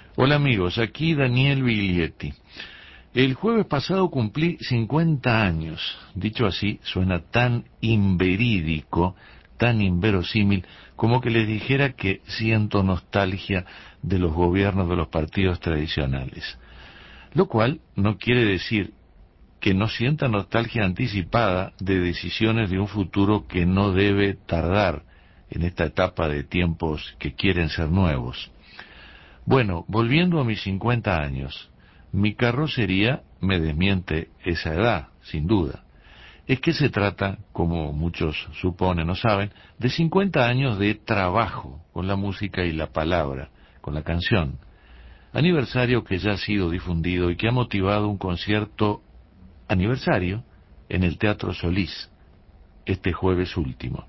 Hola amigos, aquí Daniel Biglietti. El jueves pasado cumplí 50 años. Dicho así, suena tan inverídico, tan inverosímil, como que les dijera que siento nostalgia de los gobiernos de los partidos tradicionales. Lo cual no quiere decir que no sienta nostalgia anticipada de decisiones de un futuro que no debe tardar en esta etapa de tiempos que quieren ser nuevos. Bueno, volviendo a mis 50 años, mi carrocería me desmiente esa edad, sin duda. Es que se trata, como muchos suponen o saben, de 50 años de trabajo con la música y la palabra, con la canción. Aniversario que ya ha sido difundido y que ha motivado un concierto aniversario en el Teatro Solís, este jueves último.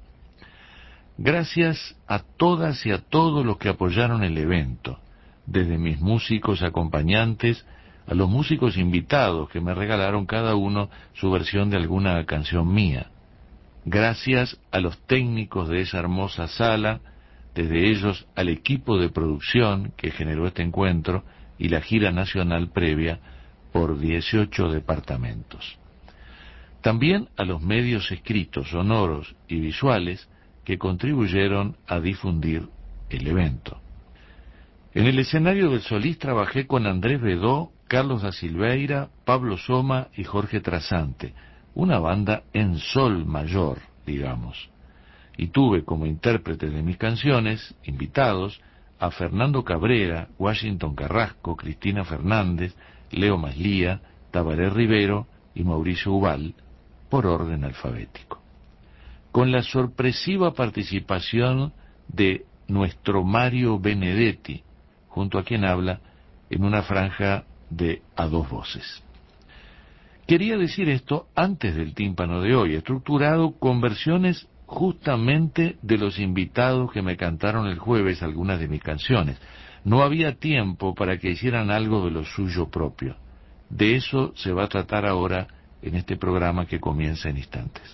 Gracias a todas y a todos los que apoyaron el evento, desde mis músicos acompañantes a los músicos invitados que me regalaron cada uno su versión de alguna canción mía. Gracias a los técnicos de esa hermosa sala, desde ellos al equipo de producción que generó este encuentro y la gira nacional previa por 18 departamentos. También a los medios escritos, sonoros y visuales que contribuyeron a difundir el evento. En el escenario del Solís trabajé con Andrés Bedó, Carlos da Silveira, Pablo Soma y Jorge Trasante, una banda en sol mayor, digamos. Y tuve como intérpretes de mis canciones, invitados, a Fernando Cabrera, Washington Carrasco, Cristina Fernández, Leo Maslía, Tabaré Rivero y Mauricio Ubal, por orden alfabético. Con la sorpresiva participación de nuestro Mario Benedetti, junto a quien habla, en una franja de a dos voces. Quería decir esto antes del tímpano de hoy, estructurado con versiones justamente de los invitados que me cantaron el jueves algunas de mis canciones. No había tiempo para que hicieran algo de lo suyo propio. De eso se va a tratar ahora en este programa que comienza en instantes.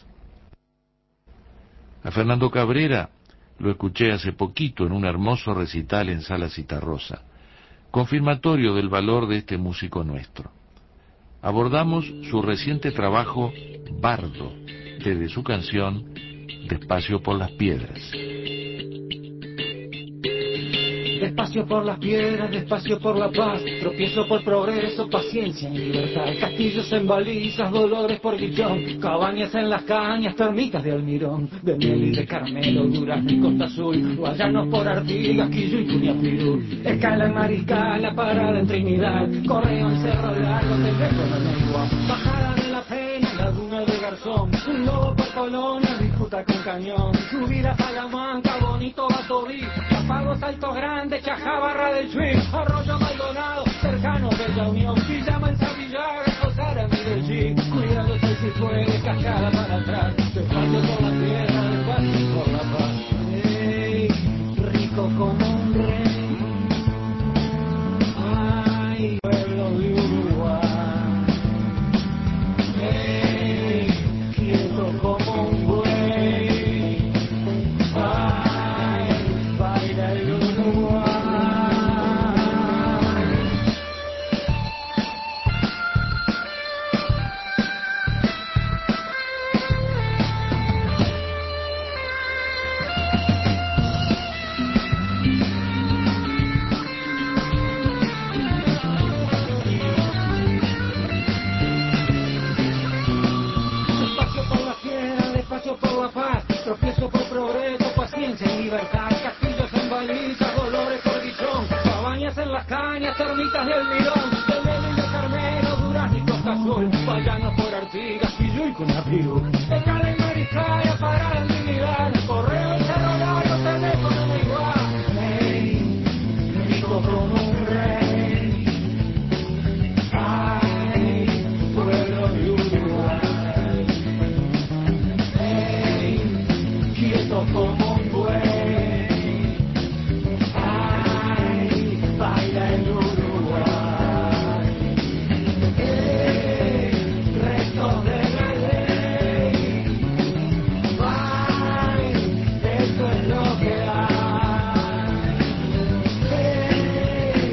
A Fernando Cabrera lo escuché hace poquito en un hermoso recital en Sala Citarrosa, confirmatorio del valor de este músico nuestro. Abordamos su reciente trabajo Bardo, desde su canción Despacio por las Piedras. Despacio por las piedras, despacio por la paz, tropiezo por progreso, paciencia y libertad. Castillos en balizas, dolores por guillón, cabañas en las cañas, termitas de almirón, de miel y de Carmelo, Durazno y Costa Azul, guayanos por Artigas, Quillo y Cuñapirú, escala en Mariscal, la parada en Trinidad, Correo en Cerro Largo, Telveco en Anegua, bajada de la Pena, Laguna de Garzón, un lobo por Colonia, disputa con cañón, subida a Salamanca, bonito Batoví, Chapagos Alto Grande, Chajá, Barra del Chuy, Arroyo Maldonado, cercano de la Unión, Villa Manzavillaga, Osara, Medellín, cuidándose si puede, cascada para atrás, despacio por la tierra, despacio por la paz. Hey, rico como un rey, ay, pueblo de Uruguay, hey, quieto como un buey, ay, baila el Uruguay. Despacio por la fiera, despacio por la paz, tropiezo por progreso, paciencia y libertad, castillos en balizas, dolores por guichón, cabañas en las cañas, termitas de almidón, de Melo y de Carmelo, Durazno y Costa Azul, vallanos por Artigas, Quillo y Cuñapirú, escala en Mariscal, parada en Trinidad, Correo en Cerro Largo, teléfono en igual, hey, rico como un rey, ay, pueblo de Uruguay. Quieto como un buey, ay, baila el Uruguay, restos de la ley, ay, esto es lo que hay,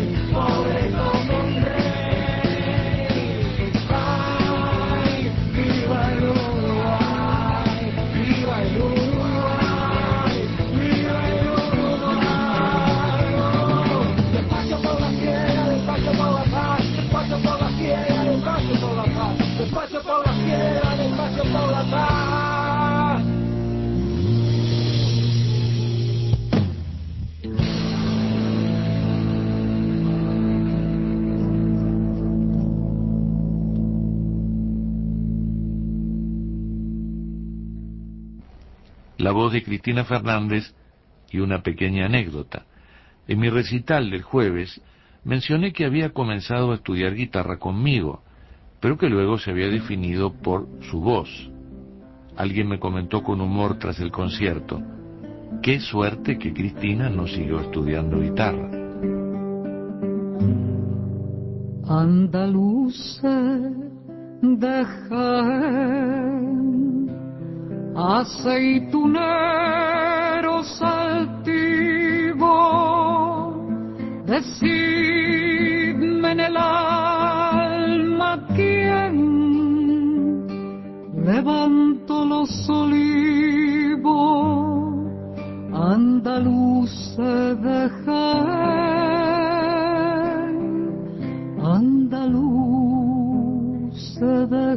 la voz de Cristina Fernández y una pequeña anécdota. En mi recital del jueves mencioné que había comenzado a estudiar guitarra conmigo, pero que luego se había definido por su voz. Alguien me comentó con humor tras el concierto: qué suerte que Cristina no siguió estudiando guitarra. Andaluces de Jaén, aceituneros altivos, decidme en el alma quién levantó los olivos. Andaluces de Jaén, andaluces de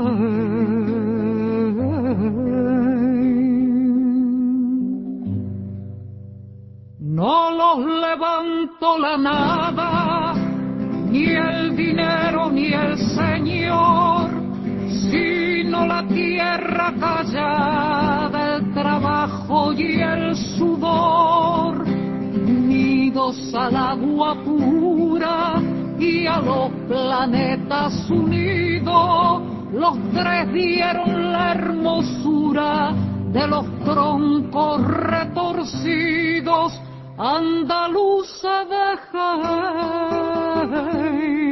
Jaén. No los levantó la nada, ni el dinero ni el señor, sino la tierra callada, el trabajo y el sudor, unidos al agua pura y a los planetas unidos. Los tres dieron la hermosura de los troncos retorcidos. Andaluza de Jaén.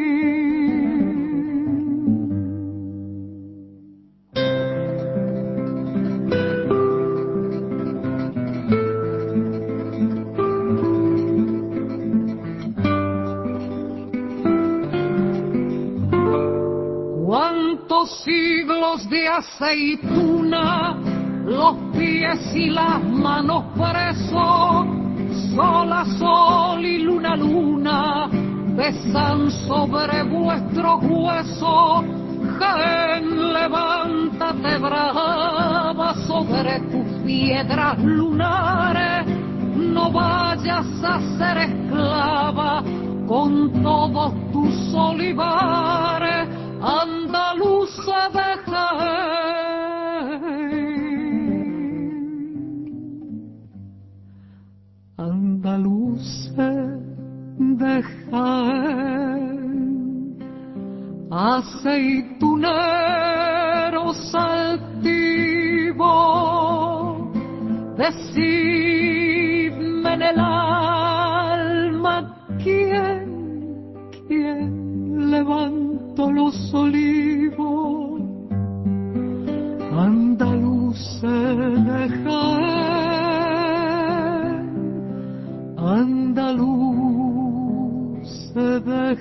Cuántos siglos de aceituna, los pies y las manos presos, sol a sol y luna a luna, besan sobre vuestros huesos. Jaén, levántate brava sobre tus piedras lunares, no vayas a ser esclava con todos tus olivares. Andaluza de Jaén, andaluza de Jaén, aceituneros altivos, decidme en el alma quién levantó los olivos. Andaluces de Jaén, andaluces de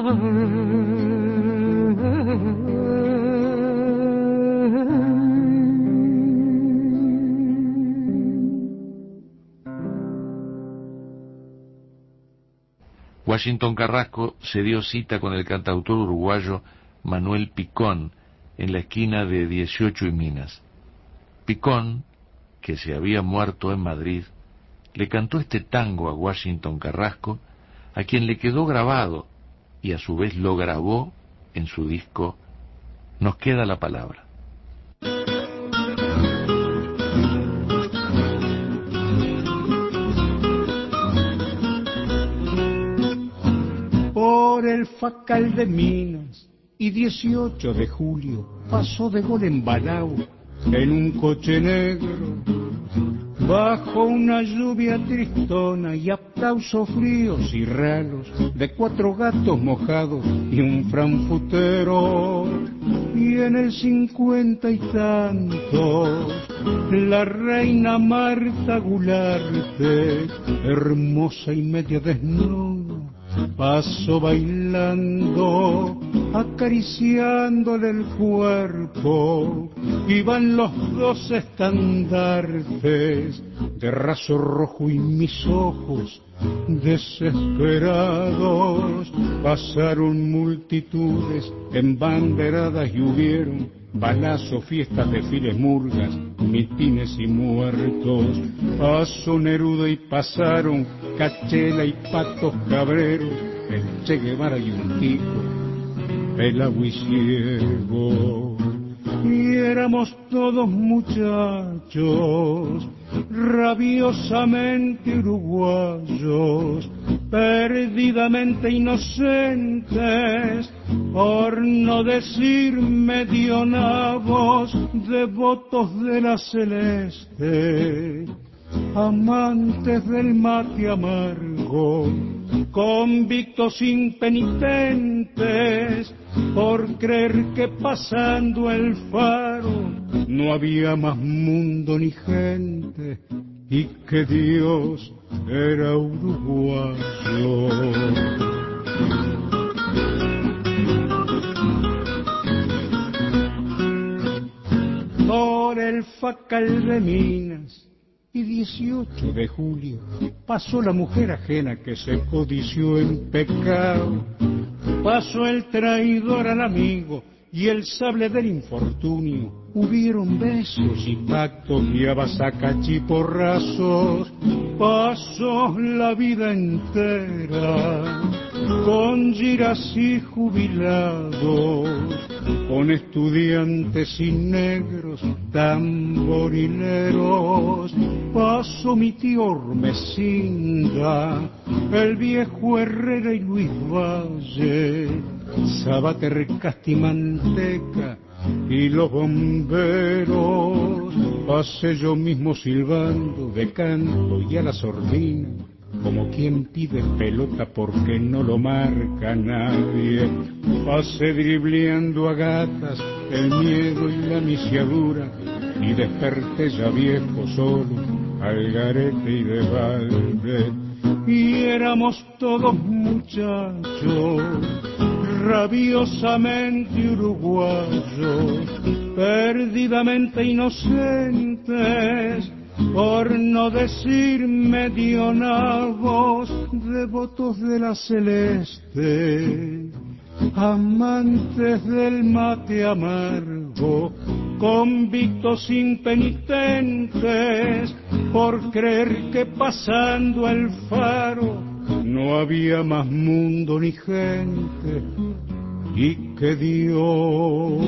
Washington Carrasco se dio cita con el cantautor uruguayo Manuel Picón en la esquina de 18 y Minas. Picón, que se había muerto en Madrid, le cantó este tango a Washington Carrasco, a quien le quedó grabado y a su vez lo grabó en su disco Nos queda la palabra. Por el Facal de Minas y 18 de julio pasó de gol embalao en un coche negro, bajo una lluvia tristona y aplausos fríos y raros de 4 gatos mojados y un franfutero. Y en el 50 y tantos la reina Marta Gularte, hermosa y medio desnuda, pasó bailando, acariciándole el cuerpo. Iban los 2 estandartes de raso rojo y mis ojos desesperados. Pasaron multitudes embanderadas y hubieron balazos, fiestas, desfiles, murgas, mitines y muertos. Pasó Neruda y pasaron Cachela y Patos Cabreros, el Che Guevara y un tipo pelado y ciego. y éramos todos muchachos, rabiosamente uruguayos, perdidamente inocentes, por no decir medio nabos, devotos de la celeste, amantes del mate amargo, convictos impenitentes, por creer que pasando el faro no había más mundo ni gente, y que Dios era uruguayo. Por el Facal de Minas y 18 de julio pasó la mujer ajena que se codició en pecado, pasó el traidor al amigo y el sable del infortunio. Hubieron besos y pactos y abasacachiporrazos, pasó la vida entera con giras y jubilados, con estudiantes y negros tamborileros. Pasó mi tío Ormesinda, el viejo Herrera y Luis Valle, Sabater, Castimanteca y los bomberos. Pasé yo mismo silbando de canto y a la sordina, como quien pide pelota porque no lo marca nadie. Pasé dribleando a gatas el miedo y la misiadura, y desperté ya viejo solo, al garete y de balde. Y éramos todos muchachos, rabiosamente uruguayos, perdidamente inocentes, por no decir medio nabos, devotos de la celeste, amantes del mate amargo, convictos impenitentes, por creer que pasando el faro no había más mundo ni gente, y que Dios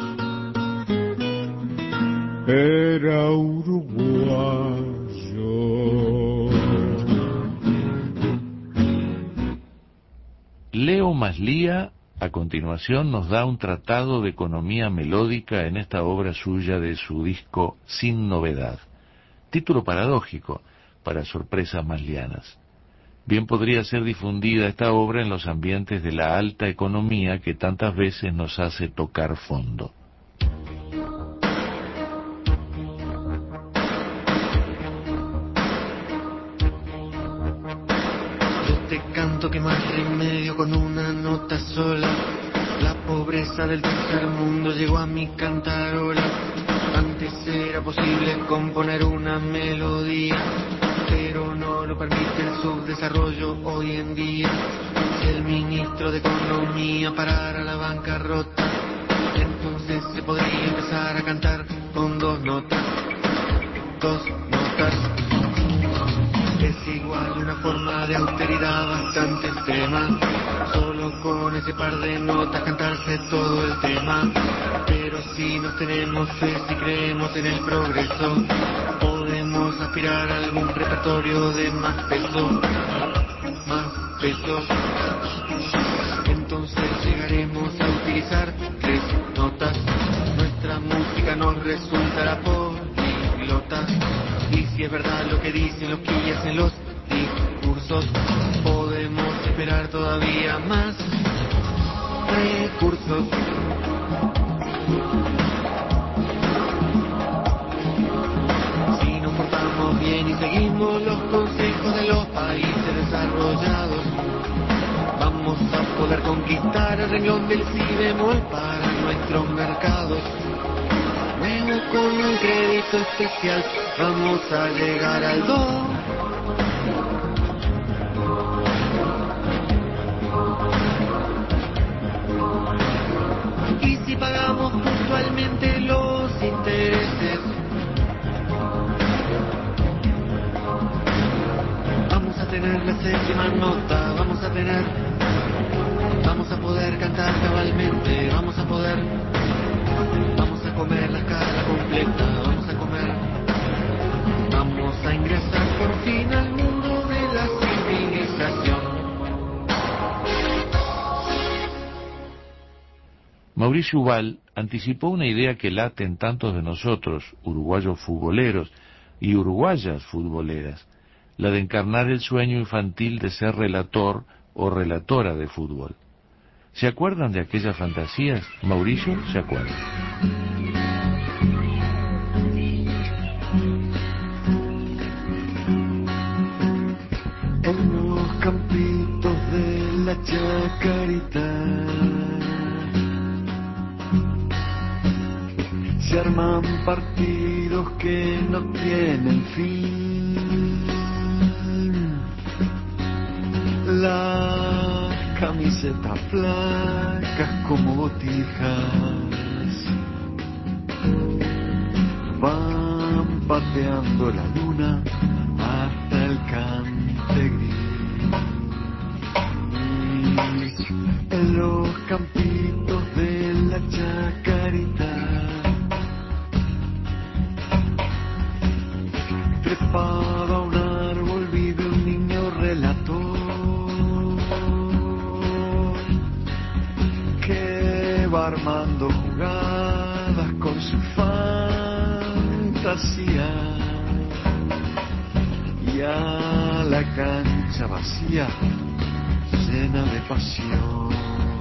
era uruguayo. Leo Maslía, a continuación, nos da un tratado de economía melódica en esta obra suya de su disco Sin Novedad. Título paradójico, para sorpresas maslianas. Bien podría ser difundida esta obra en los ambientes de la alta economía que tantas veces nos hace tocar fondo. Te canto que más remedio con una nota sola. La pobreza del tercer mundo llegó a mi cantarola. Antes era posible componer una melodía, pero no lo permite el subdesarrollo hoy en día. Si el ministro de Economía parara la bancarrota, entonces se podría empezar a cantar con dos notas. Dos notas. Es igual una forma de austeridad bastante extrema, solo con ese par de notas cantarse todo el tema. Pero si nos tenemos fe, si creemos en el progreso, podemos aspirar a algún repertorio de más peso, más peso. Entonces llegaremos a utilizar tres notas, nuestra música nos resultará poliglota. Y si es verdad lo que dicen los quillas en los discursos, podemos esperar todavía más recursos. Si nos portamos bien y seguimos los consejos de los países desarrollados, vamos a poder conquistar el renglón del si bemol para nuestros mercados. Luego con un crédito especial vamos a llegar al do. Y si pagamos puntualmente los intereses, vamos a tener la séptima nota, vamos a poder cantar cabalmente, vamos a comer Mauricio Ubal anticipó una idea que late en tantos de nosotros, uruguayos futboleros y uruguayas futboleras, la de encarnar el sueño infantil de ser relator o relatora de fútbol. ¿Se acuerdan de aquellas fantasías? Mauricio se acuerda. En los campitos de la Chacarita se arman partidos que no tienen fin. Las camisetas flacas como botijas van pateando la luna hasta el cante gris. En los campitos de la Chacarita, trepado a un árbol, vive un niño relator que va armando jugadas con su fantasía, y a la cancha vacía llena de pasión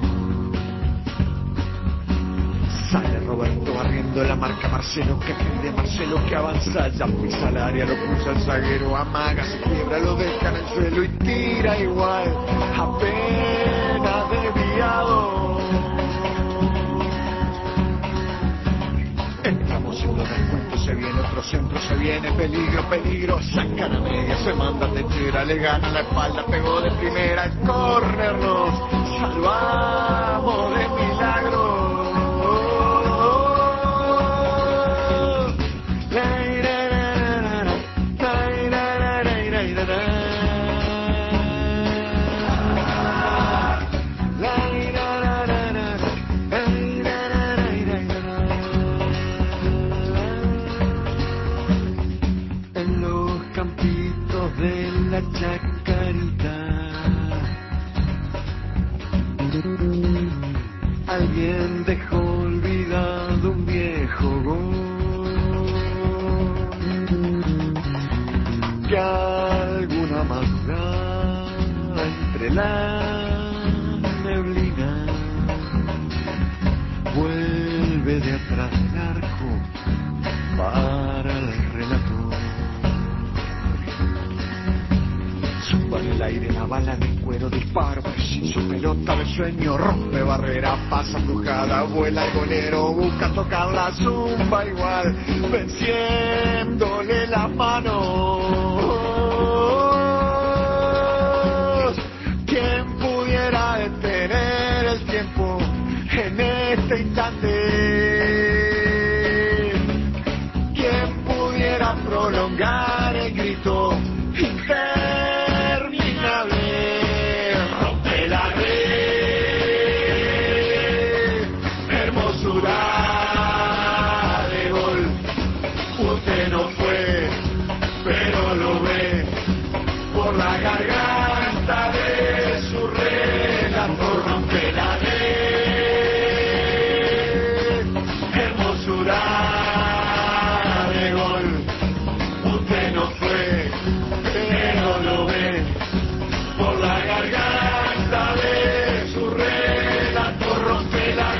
sale Roberto barriendo la marca Marcelo, que pide Marcelo, que avanza, ya pisa al área, lo cruza el zaguero, amaga, se quiebra, lo deja en el suelo y tira igual, apenas desviado. Entramos en los descuentos, se viene otro centro, se viene peligro, peligro, sacan a media, se manda Techera, le gana la espalda, pegó de primera, el córner, nos salvamos de milagro. Chacarita, alguien dejó olvidado un viejo gol que alguna madrugada entre la neblina vuelve de atrás del arco para el relator. Zumba en el aire la bala de cuero, disparo preciso, pelota de sueño, rompe barrera, pasa empujada, vuela el golero, busca tocar la zumba igual, venciéndole las manos. ¿Quién pudiera detener el tiempo en este instante? ¿Quién pudiera prolongar el grito rompe la red, hermosura de gol? Usted no fue, pero lo ve por la garganta de su relator. Rompe la red, hermosura de gol. Usted no fue, pero lo ve por la garganta de su relator. Rompe la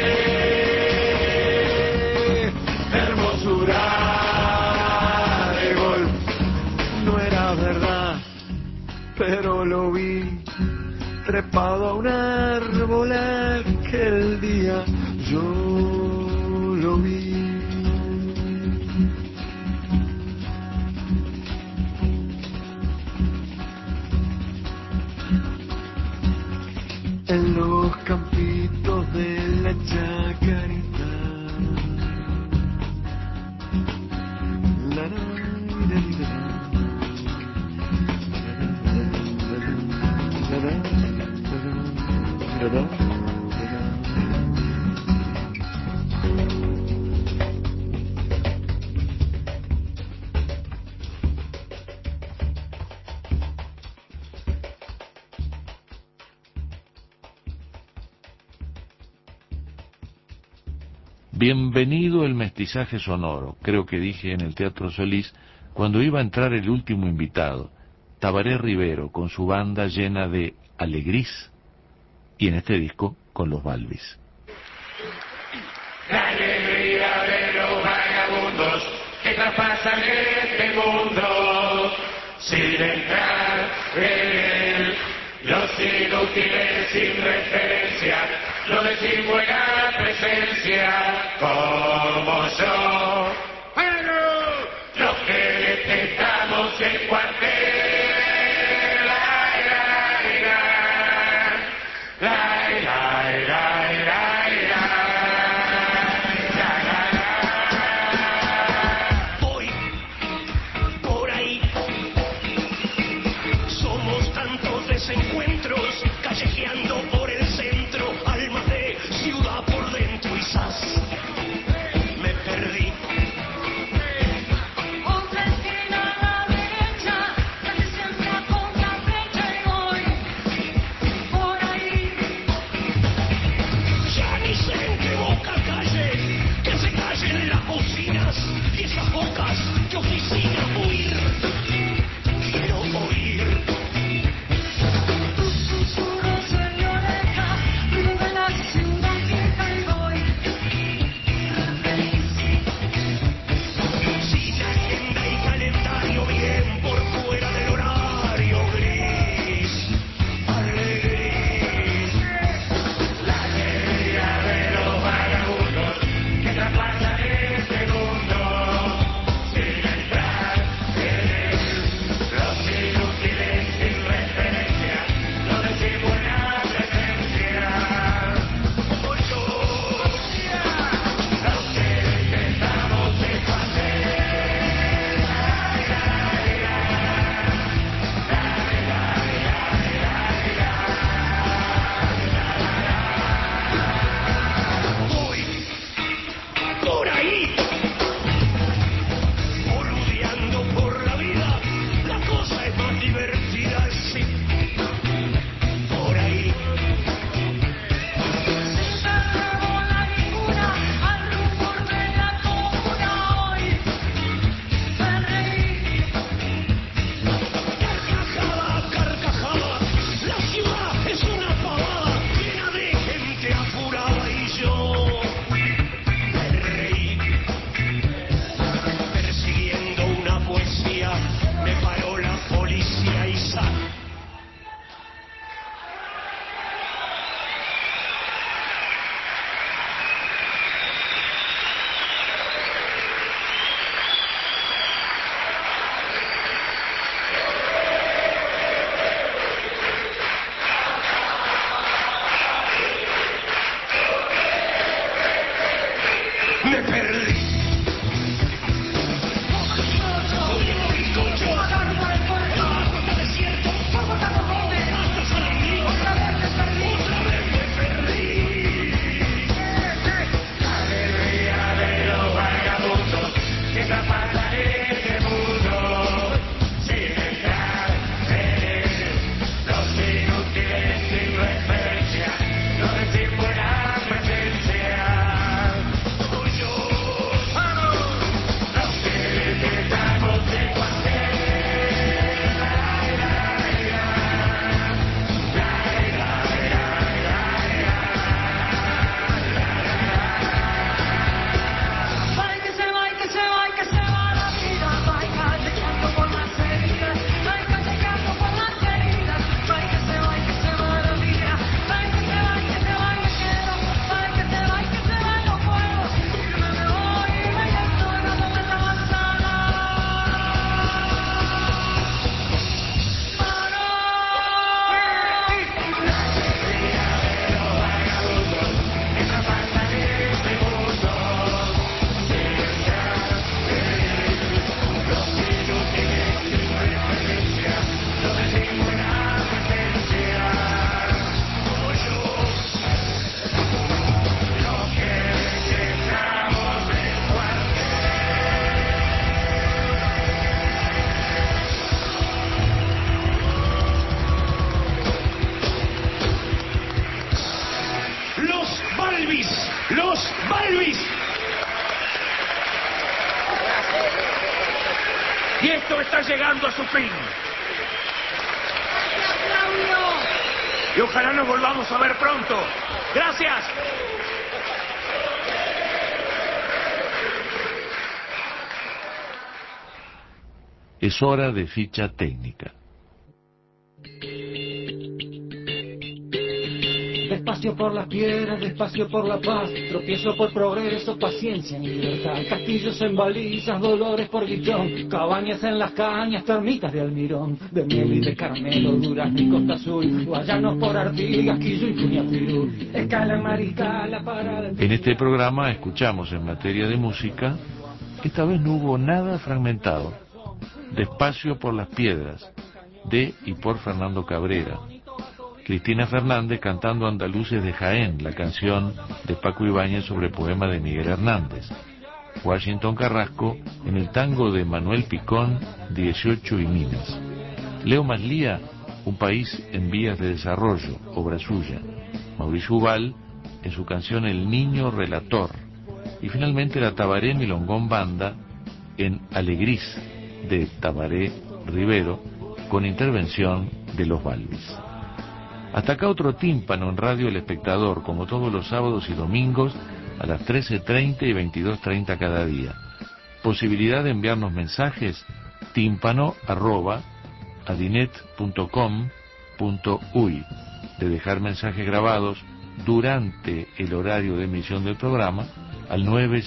red, hermosura de gol. No era verdad, pero lo vi trepado a un árbol aquel día. Yo lo vi. En los campitos de la Chacarita, la, la, la, la, la, la. Bienvenido el mestizaje sonoro, creo que dije en el Teatro Solís, cuando iba a entrar el último invitado, Tabaré Rivero, con su banda llena de alegría, y en este disco con los Balbis. La alegría de los vagabundos que traspasan este mundo sin entrar en él. Los inútiles sin referencia lo decís buena presencia como yo. Los que detestamos el cuartel. Encuentros callejeando por el centro, almas de ciudad por dentro y zas, me perdí. Otra esquina a la derecha, casi siempre a contrafecha y voy por ahí. Ya ni sé en qué boca calle, que se callen las bocinas y esas bocas de oficina. Huir, quiero oír. Los Balbis Y esto está llegando a su fin. Y ojalá nos volvamos a ver pronto. Gracias. Es hora de ficha técnica. Despacio por las piedras, despacio por la paz, tropiezo por progreso, paciencia en libertad. Castillos en balizas, dolores por guillón, cabañas en las cañas, termitas de almirón, de miel y de caramelo, durazno y costa azul, guayanos por Artigas, Quillo y Puñapirú, escala en Mariscala, parada en... En este programa escuchamos en materia de música, esta vez no hubo nada fragmentado. Despacio por las piedras, de y por Fernando Cabrera. Cristina Fernández cantando Andaluces de Jaén, la canción de Paco Ibáñez sobre poema de Miguel Hernández. Washington Carrasco en el tango de Manuel Picón, 18 y Minas. Leo Maslía, Un país en vías de desarrollo, obra suya. Mauricio Ubal en su canción El niño relator. Y finalmente la Tabaré Milongón Banda en Alegrís, de Tabaré Rivero, con intervención de Los Balbis. Hasta acá otro tímpano en Radio El Espectador, como todos los sábados y domingos, a las 13:30 y 22:30 cada día. Posibilidad de enviarnos mensajes, tímpano@adinet.com.uy, de dejar mensajes grabados durante el horario de emisión del programa al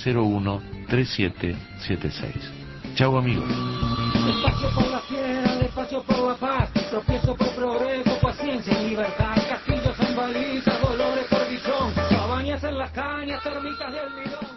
901-3776. Chau amigos. Despacio por la piedra, despacio por la paz, tropiezo por progreso, paciencia y libertad. Castillos en balizas, dolores por guillón, cabañas en las cañas, termitas de almidón.